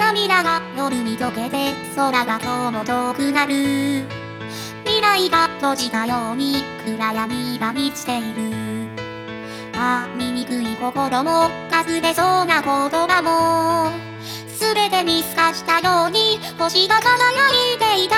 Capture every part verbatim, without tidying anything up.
涙が夜に溶けて空が今日も遠くなる。未来が閉じたように暗闇が満ちている。ああ醜い心も隠れそうな言葉も全て見透かしたように星が輝いていた。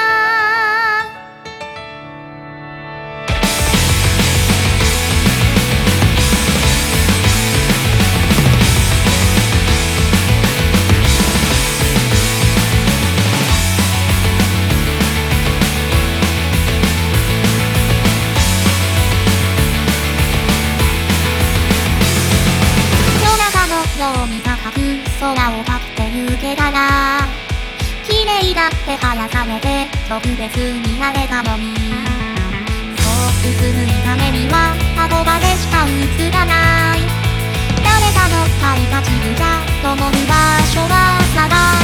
ように高く空をかって行けたら綺麗だって生やされて特別になれたのに、そう映る見た目には憧れしか映らない。誰かの描いた地図じゃ灯る場所は探